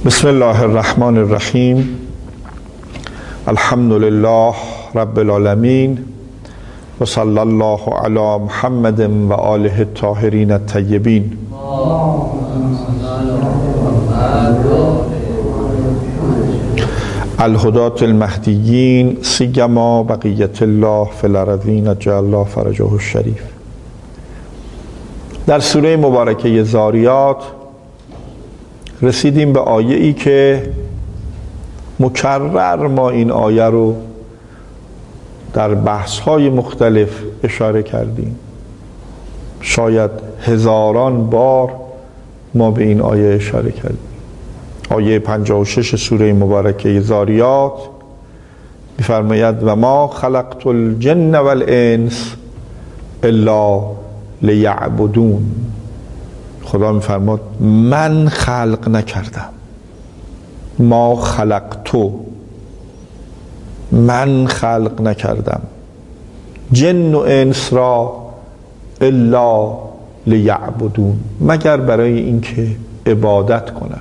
بسم الله الرحمن الرحیم. الحمد لله رب العالمین و صلی الله علی محمد و آله الطاهرین الطیبین. الهداة المهدیین سیما بقیت الله فی الارضین عجل الله فرجه الشریف. در سوره مبارکه ذاریات رسیدیم به آیه ای که مکرر ما این آیه رو در بحث های مختلف اشاره کردیم. شاید هزاران بار ما به این آیه اشاره کردیم. آیه 56 سوره مبارکه ذاریات می‌فرماید و ما خلقت الجن والانس الا لیعبدون. خدا می‌فرماد من خلق نکردم، ما خلقتو، من خلق نکردم جن و انس را الا لیعبدون، مگر برای اینکه عبادت کنن.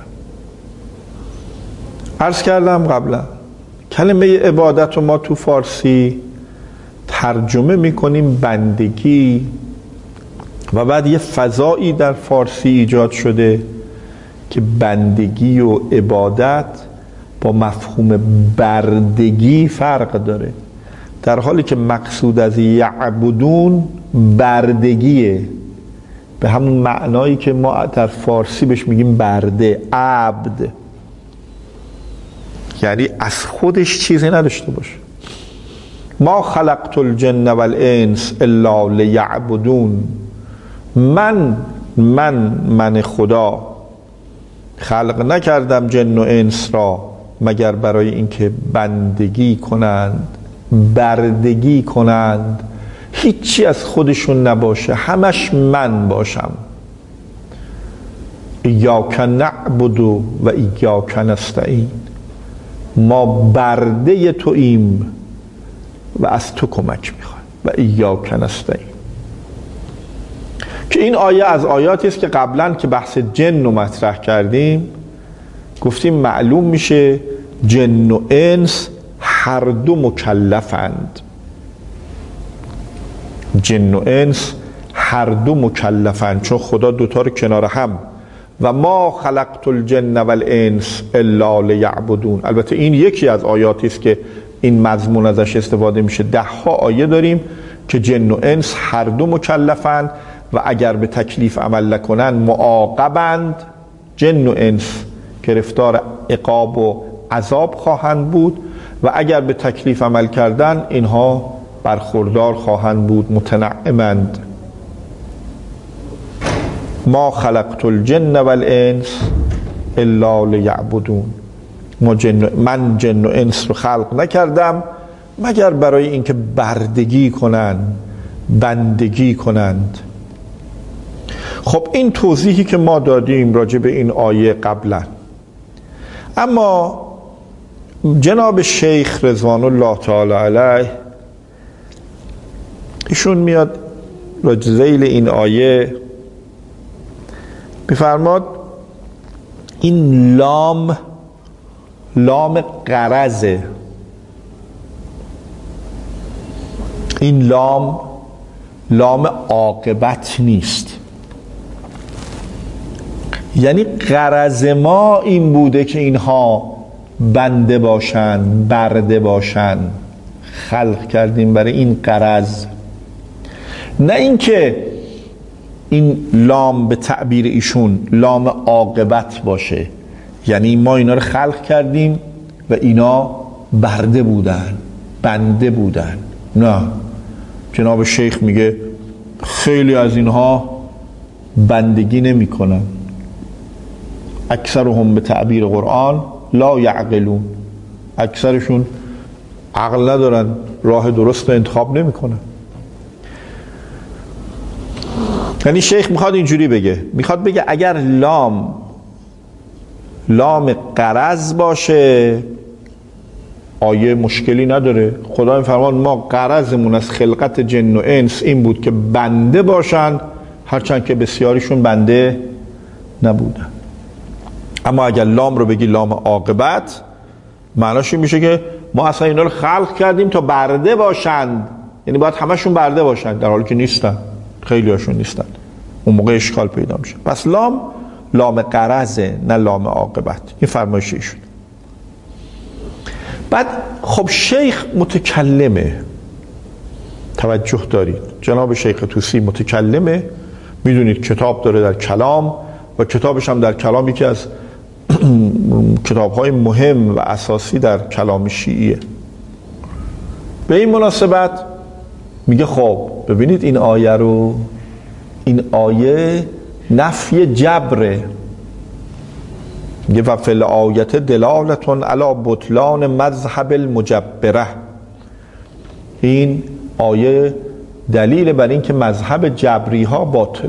عرض کردم قبلا کلمه عبادت رو ما تو فارسی ترجمه میکنیم بندگی و بعد یه فضایی در فارسی ایجاد شده که بندگی و عبادت با مفهوم بردگی فرق داره، در حالی که مقصود از یعبدون بردگیه، به همون معنایی که ما در فارسی بهش میگیم برده، عبد، یعنی از خودش چیزی نداشته باشه. ما خلقت الجن والانس الا لیعبدون، من خدا خلق نکردم جن و انس را مگر برای اینکه بندگی کنند، بردگی کنند، هیچی از خودشون نباشه، همش من باشم. ایاک نعبد و ایاک نستعین، ما برده توییم و از تو کمک میخوایم. و ایاک نستعین، که این آیه از آیاتی است که قبلا که بحث جن رو مطرح کردیم گفتیم معلوم میشه جن و انس هر دو مکلفند. جن و انس هر دو مکلفند، چون خدا دوتا رو کنار هم و ما خلقت الجن والانس الا لیعبدون. البته این یکی از آیاتی است که این مضمون ازش استفاده میشه. 10 آیه داریم که جن و انس هر دو مکلفند و اگر به تکلیف عمل نکنن معاقبند. جن و انس گرفتار عقاب و عذاب خواهند بود و اگر به تکلیف عمل کردن اینها برخوردار خواهند بود، متنعمند. ما خلقت الجن والانس الا لیعبدون، من جن و انس رو خلق نکردم مگر برای اینکه بردگی کنند، بندگی کنند. خب این توضیحی که ما دادیم راجع به این آیه قبلا. اما جناب شیخ رضوان الله تعالی علیه ایشون میاد راجع ذیل این آیه بفرماد این لام غرضه، این لام عاقبت نیست. یعنی غرض ما این بوده که اینها بنده باشن، برده باشن، خلق کردیم برای این غرض، نه اینکه این لام به تعبیر ایشون لام عاقبت باشه، یعنی ما اینا رو خلق کردیم و اینا برده بودن، بنده بودن. نه، جناب شیخ میگه خیلی از اینها بندگی نمی کنن. اکثرهم به تعبیر قرآن لا یعقلون، اکثرشون عقل ندارن، راه درست رو انتخاب نمی کنن. یعنی شیخ میخواد اینجوری بگه، میخواد بگه اگر لام غرض باشه آیه مشکلی نداره. خدا میفرمان ما غرضمون از خلقت جن و انس این بود که بنده باشن، هرچند که بسیاریشون بنده نبودن. اما اگر لام رو بگی لام عاقبت، معناش این میشه که ما اصلا اینا رو خلق کردیم تا برده باشند، یعنی باید همشون برده باشند، در حالی که نیستن، خیلی هاشون نیستن. اون موقع اشکال پیدا میشه. پس لام قرضه، نه لام عاقبت. این فرمایش ایشون. بعد خب شیخ متکلمه، توجه دارید، جناب شیخ طوسی متکلمه، میدونید کتاب داره در کلام و کتابش هم در کلام یکی از کتاب‌های مهم و اساسی در کلام شیعیه. به این مناسبت میگه خب ببینید این آیه نفی جبره. میگه و فی الآیت دلالتون علی بطلان مذهب المجبره. این آیه دلیل بر این که مذهب جبری ها باطل.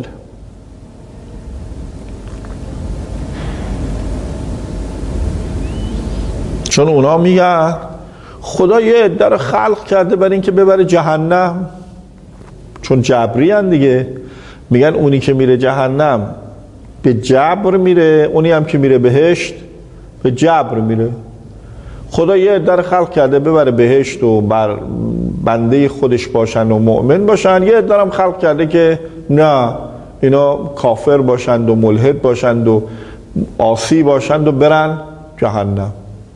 چون اونا میگن خدا یه عده رو خلق کرده برای این که ببره جهنم، چون جبری هن دیگه. میگن اونی که میره جهنم به جبر میره، اونی هم که میره بهشت به جبر میره. خدا یه عده رو خلق کرده ببره بهشت و بر بنده خودش باشن و مؤمن باشن، یه عده هم خلق کرده که نه اینا کافر باشند و ملحد باشند و عاصی باشند و برن جهنم.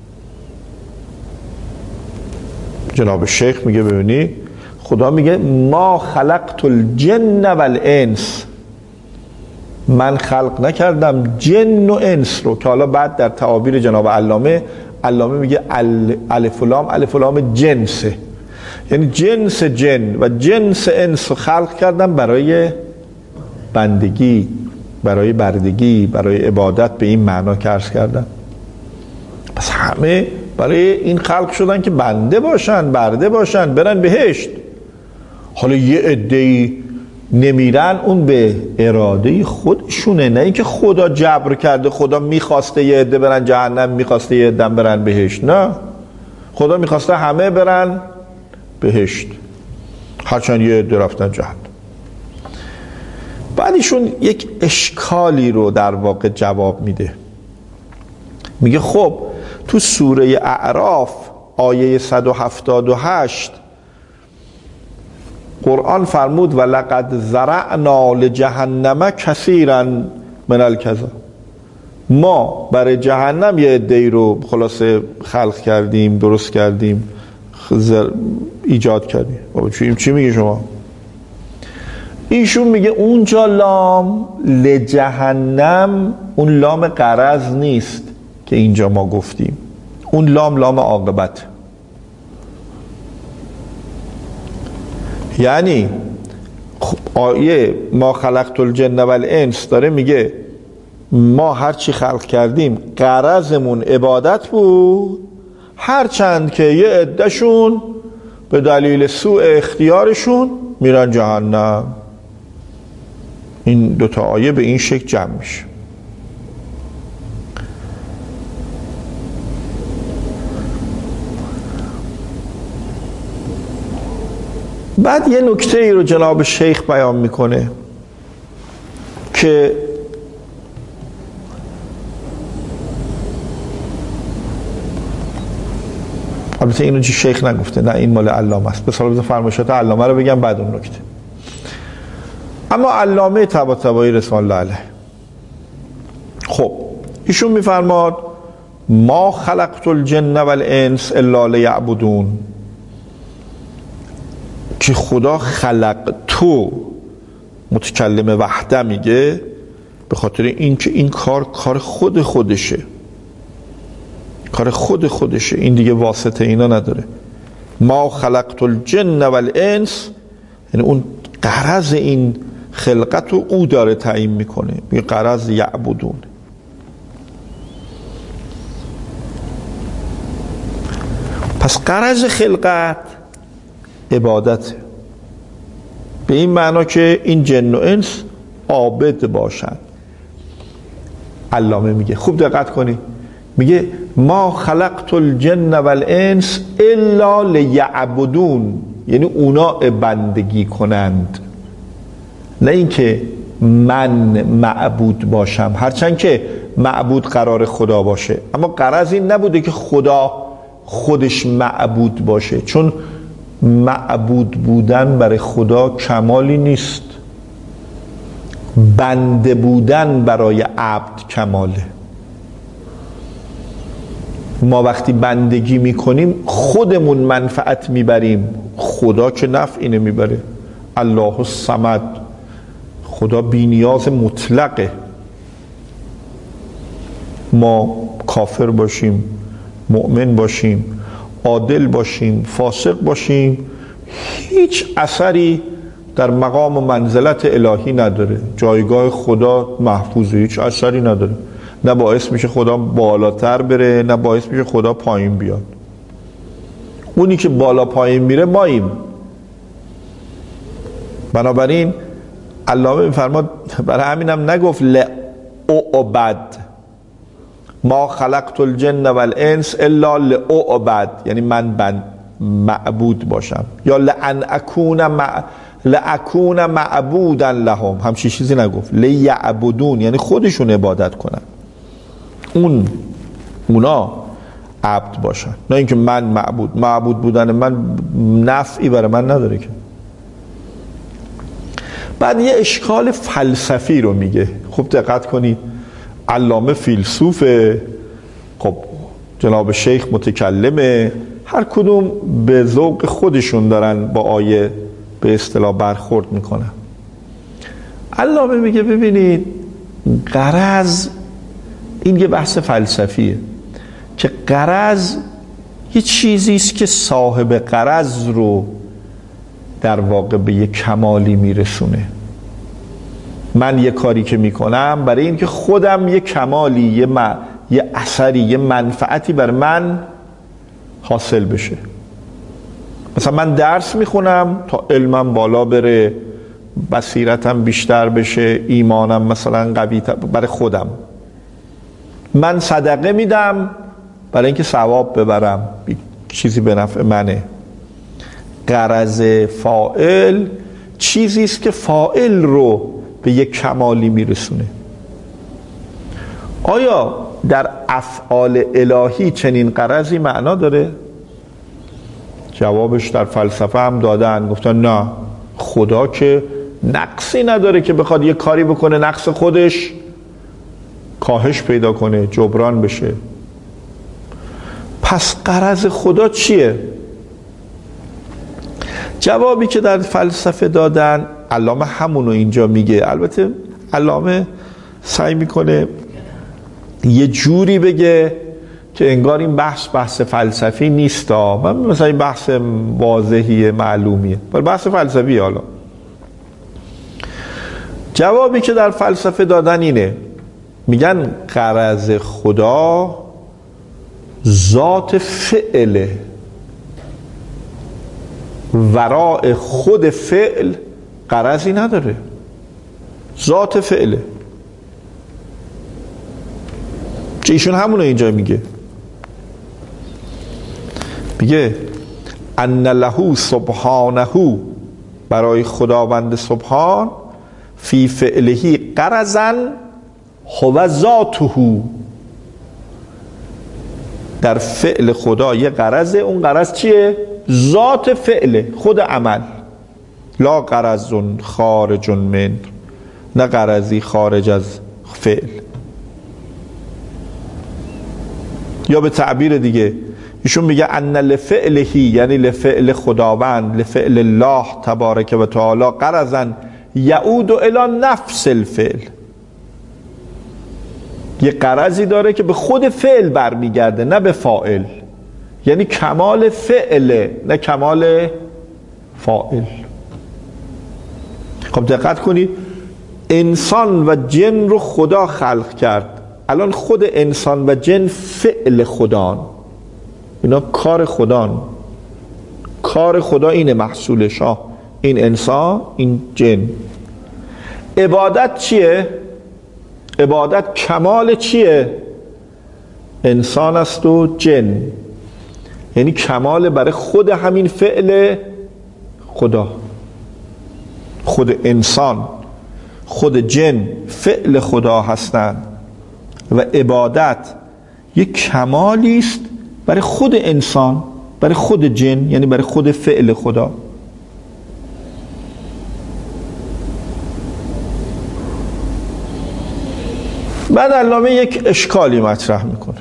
جناب شیخ میگه ببینی خدا میگه ما خلقت الجن والانس، من خلق نکردم جن و انس رو، که حالا بعد در تعابیر جناب علامه میگه الف و لام جنسه، یعنی جنس جن و جنس انس رو خلق کردم برای بندگی، برای بردگی، برای عبادت، به این معنا که عرض کردم. پس همه برای این خلق شدن که بنده باشن، برده باشن، برن بهشت. حالا یه عده‌ای نمیرن، اون به اراده خودشونه، نه اینکه خدا جبر کرده، خدا میخواسته یه عده برن جهنم، میخواسته یه عده برن بهشت. نه، خدا میخواسته همه برن بهشت، هرچند یه عده رفتن جهنم. بعد ایشون یک اشکالی رو در واقع جواب میده. میگه خب تو سوره اعراف آیه 178 قرآن فرمود و لقد زرعنا لجهنم کثیرا من الکذا، ما برای جهنم یه عده‌ای رو خلاصه خلق کردیم، درست کردیم، ایجاد کردیم. بابا چی میگه شما؟ ایشون میگه اونجا لام لجهنم اون لام غرض نیست که اینجا ما گفتیم، اون لام عاقبت. یعنی آیه ما خلقت الجن والانس داره میگه ما هر چی خلق کردیم غرضمون عبادت بود، هرچند که یه عده‌شون به دلیل سوء اختیارشون میرن جهنم. این دوتا آیه به این شکل جمع میشه. بعد یه نکته ای رو جناب شیخ بیان میکنه که البته اینو چی شیخ نگفته، نه این مال علامه است، به صلاح فرمایشات علامه رو بگم بعد اون نکته. اما علامه طباطبایی رضوان الله علیه خب ایشون میفرماد ما خلقت الجن والانس الا لیعبدون، که خدا خلق تو متکلم وحده میگه به خاطر این که این کار خود خودشه، کار خود خودشه، این دیگه واسطه اینا نداره. ما خلقت الجن والانس یعنی اون غرض این خلقت رو او داره تعیین میکنه، میگه غرض یعبدون. پس غرض خلقت عبادت، به این معنا که این جن و انس عابد باشن. علامه میگه خوب دقت کنی، میگه ما خلقت الجن والانس الا لیعبدون، یعنی اونا بندگی کنند، نه اینکه من معبود باشم، هرچند که معبود قرار خدا باشه، اما غرض این نبوده که خدا خودش معبود باشه، چون معبود بودن برای خدا کمالی نیست، بنده بودن برای عبد کماله. ما وقتی بندگی میکنیم خودمون منفعت میبریم، خدا که نفعی نمیبره. الله الصمد، خدا بی‌نیاز مطلقه. ما کافر باشیم، مؤمن باشیم، عادل باشیم، فاسق باشیم، هیچ اثری در مقام و منزلت الهی نداره. جایگاه خدا محفوظه، هیچ اثری نداره. نه باعث میشه خدا بالاتر بره، نه باعث میشه خدا پایین بیاد. اونی که بالا پایین میره ماییم. بنابراین علامه میفرماد، برای همینم نگفت لأعبد، ما خلقت الجن والانس الا لأعبد، یعنی من معبود باشم، یا لأکون معبودا لهم، همچین چیزی نگفت. لیعبدون یعنی خودشون عبادت کنن، اونا عبد باشن، نه اینکه من معبود بودن من نفعی برای من نداره که. بعد یه اشکال فلسفی رو میگه. خب دقت کنید، علامه فیلسوفه، خب جناب شیخ متکلمه، هر کدوم به ذوق خودشون دارن با آیه به اصطلاح برخورد میکنن. علامه میگه ببینید، غرض، این یه بحث فلسفیه که غرض یه چیزی است که صاحب غرض رو در واقع به یه کمالی میرسونه. من یه کاری که میکنم برای این که خودم یه کمالی، یه اثری، یه منفعتی بر من حاصل بشه. مثلا من درس میخونم تا علمم بالا بره، بصیرتم بیشتر بشه، ایمانم مثلا قوی برای خودم. من صدقه میدم برای اینکه ثواب ببرم، چیزی به نفع منه. غرض فاعل چیزی است که فاعل رو به یک کمالی میرسونه. آیا در افعال الهی چنین غرضی معنا داره؟ جوابش در فلسفه هم دادن، گفتن نه، خدا که نقصی نداره که بخواد یه کاری بکنه نقص خودش کاهش پیدا کنه، جبران بشه. پس غرض خدا چیه؟ جوابی که در فلسفه دادن، علامه همونو اینجا میگه. البته علامه سعی میکنه یه جوری بگه که انگار این بحث فلسفی نیست، مثلا این بحث واضحیه، معلومیه، ولی بحث فلسفی. حالا جوابی که در فلسفه دادن اینه، میگن غرض خدا ذات فعله، وراء خود فعل غرضی نداره، ذات فعله. چه ایشون همونو اینجا میگه ان له سبحانه، برای خداوند سبحان، فی فعله غرضا هو ذاته، در فعل خدا یه غرضه، اون غرض چیه؟ ذات فعله، خود عمل. لا غرض خارج من، نه غرضی خارج از فعل. یا به تعبیر دیگه ایشون میگه ان لفعله، یعنی لفعل خداوند، لفعل الله تبارک و تعالی، غرضا یعود الی نفس الفعل، یه غرضی داره که به خود فعل برمیگرده، نه به فاعل. یعنی کمال فعله، نه کمال فاعل. خب دقت کنید، انسان و جن رو خدا خلق کرد. الان خود انسان و جن فعل خدان، اینا کار خدان. کار خدا اینه، محصولش ها، این انسان، این جن. عبادت چیه؟ عبادت کمال چیه؟ انسان است و جن، یعنی کمال برای خود همین فعل خدا. خود انسان، خود جن فعل خدا هستند. و عبادت یک کمالی است برای خود انسان، برای خود جن، یعنی برای خود فعل خدا. بعد علامه یک اشکالی مطرح میکنه،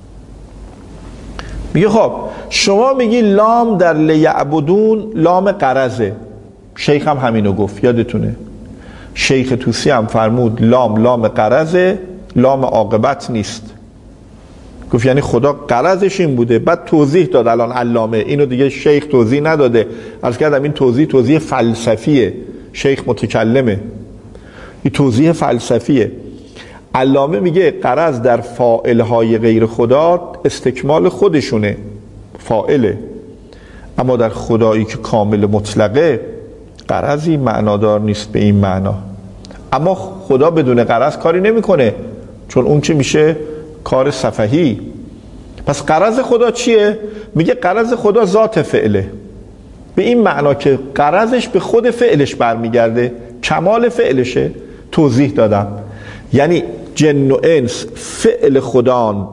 میگه خب شما میگی لام در لیعبدون لام قرضه، شیخ هم همینو گفت، یادتونه شیخ طوسی هم فرمود لام قرضه، لام عاقبت نیست. گفت یعنی خدا قرضش این بوده. بعد توضیح داد الان علامه، اینو دیگه شیخ توضیح نداده، عرض کردم این توضیح فلسفیه، شیخ متکلمه، این توضیح فلسفیه. علامه میگه قرض در فاعلهای غیر خدا استکمال خودشونه، فاعله، اما در خدایی که کامل مطلقه قرضی معنادار نیست به این معنا. اما خدا بدون قرض کاری نمیکنه، چون اون که میشه کار سفهی. پس قرض خدا چیه؟ میگه قرض خدا ذات فعله، به این معنا که قرضش به خود فعلش برمیگرده، کمال فعلشه. توضیح دادم یعنی جن و انس فعل خداند،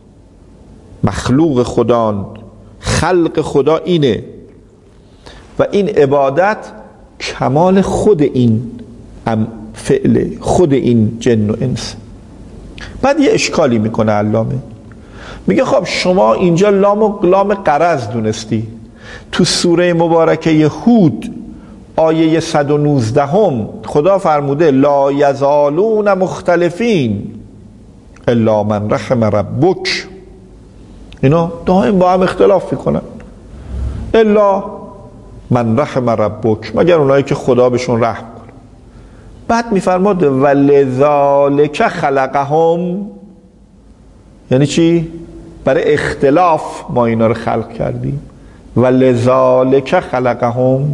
مخلوق خداند، خلق خدا اینه و این عبادت کمال خود این فعل، خود این جن و انس. بعد یه اشکالی میکنه علامه، میگه خب شما اینجا لام قرض دونستی، تو سوره مبارکه هود آیه 119 خدا فرموده لا یزالون مختلفین الا من رحم ربک. اینا دائم با هم اختلاف میکنن، الا من رحم ربک، مگر اونایی که خدا بهشون رحم کنه. بعد میفرماد ولذالک خلقهم، یعنی چی؟ برای اختلاف ما اینا رو خلق کردیم. ولذالک خلقهم.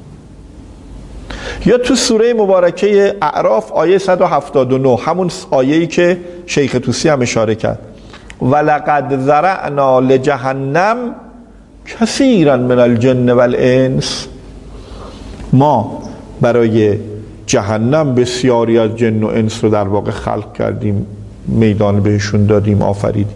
یا تو سوره مبارکه اعراف آیه 179 همون آیه‌ای که شیخ طوسی هم اشاره کرد، ولقد ذرأنا لجهنم کثیرا من الجن والانس، ما برای جهنم بسیاری از جن و انس رو در واقع خلق کردیم، میدان بهشون دادیم، آفریدیم.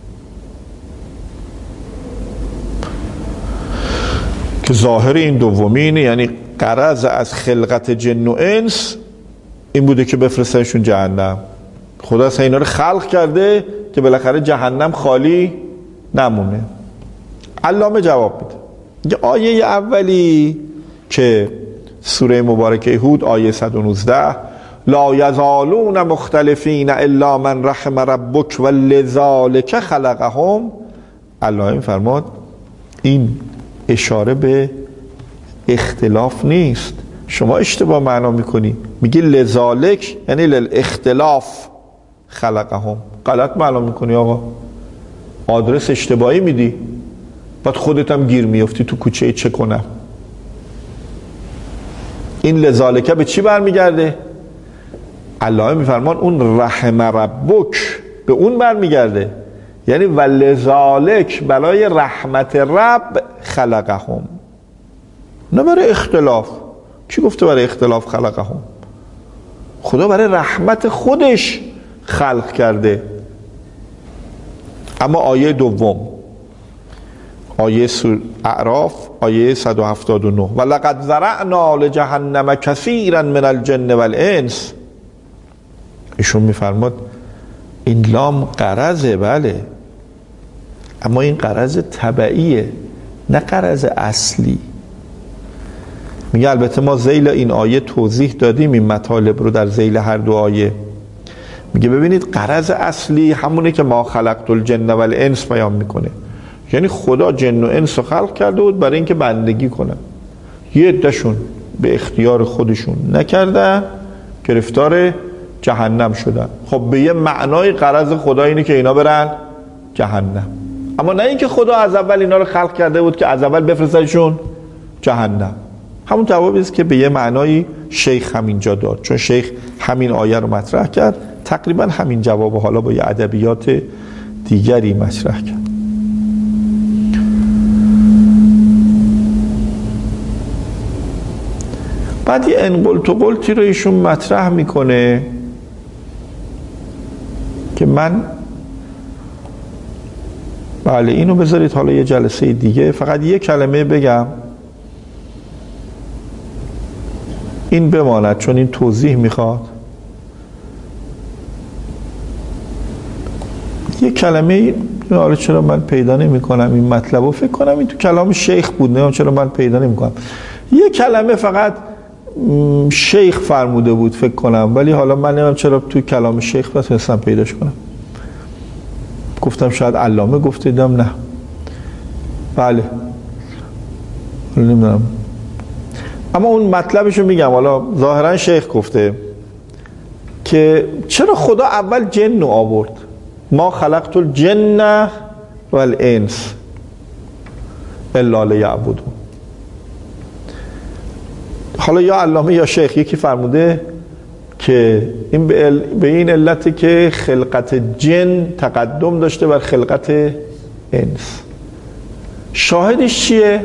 که ظاهر این دومینه، یعنی غرض از خلقت جن و انس این بوده که بفرستنشون جهنم. خدا اصلا اینا رو خلق کرده که بالاخره جهنم خالی نمونه. علامه جواب میده، یه آیه اولی که سوره مبارکه هود آیه 119 لا یزالون مختلفین الا من رحم ربک ولذالک خلقهم، علامه فرمود این اشاره به اختلاف نیست، شما اشتباه معنا میکنی، میگی لذالک یعنی للاختلاف خلقهم، غلط معنا میکنی آقا، آدرس اشتباهی میدی، بعد خودت هم گیر میفتی تو کوچه چه کنم. این لذالکه به چی برمیگرده؟ علامه میفرمان اون رحم ربک به اون برمیگرده، یعنی ولذالک برای رحمت رب خلقهم، نه برای اختلاف. کی گفته برای اختلاف خلقهم؟ خدا برای رحمت خودش خلق کرده. اما آیه دوم، آیه اعراف آیه 179 ولقد ذرأنا لجهنم کثیرا من الجن والانس، ایشون میفرماد این لام قرضه، بله، اما این قرض تبعیه نه قرض اصلی. میگه البته ما ذیل این آیه توضیح دادیم این مطالب رو در ذیل هر دو آیه. میگه ببینید قرض اصلی همونه که ما خلقت الجن والانس بیان میکنه، یعنی خدا جن و انس رو خلق کرده بود برای اینکه بندگی کنن، یه عده‌شون به اختیار خودشون نکردن، گرفتار جهنم شدن. خب به یه معنای قرض خدا اینه که اینا برن جهنم، اما نه اینکه خدا از اول اینا رو خلق کرده بود که از اول بفرستشون جهنم. همون جوابی است که به یه معنای شیخ همینجا داد، چون شیخ همین آیه رو مطرح کرد، تقریبا همین جواب حالا با یه ادبیات دیگری مطرح کرد. بعد یه انقلت و قلتی رو ایشون مطرح میکنه که من بله اینو بذارید حالا یه جلسه دیگه. فقط یه کلمه بگم این بماند چون این توضیح میخواد. یه کلمه حالا چرا من پیدا نمی کنم این مطلب رو، فکر کنم این تو کلام شیخ بود، نه چرا من پیدا نمی کنم. یه کلمه فقط شیخ فرموده بود فکر کنم، ولی حالا من نمیدونم چرا تو کلام شیخ نتونستم پیداش کنم. گفتم شاید علامه گفته، دیدم نه. بله نمیدونم، اما اون مطلبشو میگم. حالا ظاهرا شیخ گفته که چرا خدا اول جن رو آورد، ما خلقت الجن والانس الا لیعبدون. حالا یا علامه یا شیخ یکی فرموده که این به این علته که خلقت جن تقدم داشته بر خلقت انس. شاهدش چیه؟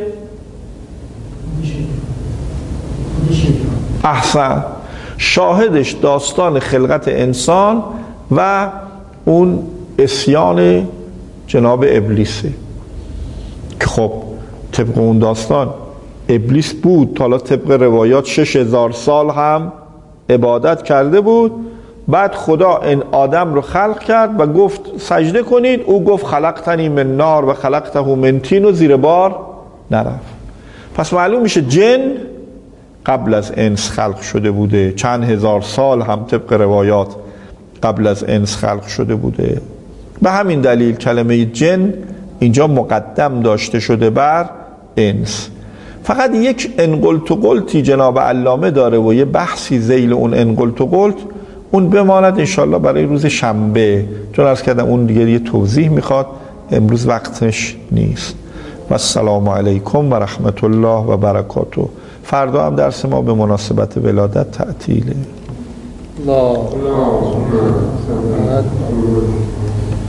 احسن، شاهدش داستان خلقت انسان و اون عصیان جناب ابلیسه که خب طبق اون داستان ابلیس بود، حالا طبق روایات 6000 سال هم عبادت کرده بود. بعد خدا این آدم رو خلق کرد و گفت سجده کنید، او گفت خلقتنی من نار و خلقته من طین و زیر بار نرفت. پس معلوم میشه جن قبل از انس خلق شده بوده، چند هزار سال هم طبق روایات قبل از انس خلق شده بوده. به همین دلیل کلمه جن اینجا مقدم داشته شده بر انس. فقط یک انقلت و قلتی جناب علامه داره و یه بحثی ذیل اون انقلت و قلت، اون بماند انشالله برای روز شنبه، چون عرض کردم اون دیگه یه توضیح میخواد، امروز وقتش نیست. و السلام علیکم و رحمت الله و برکاته. فردا هم درس ما به مناسبت ولادت تعطیله.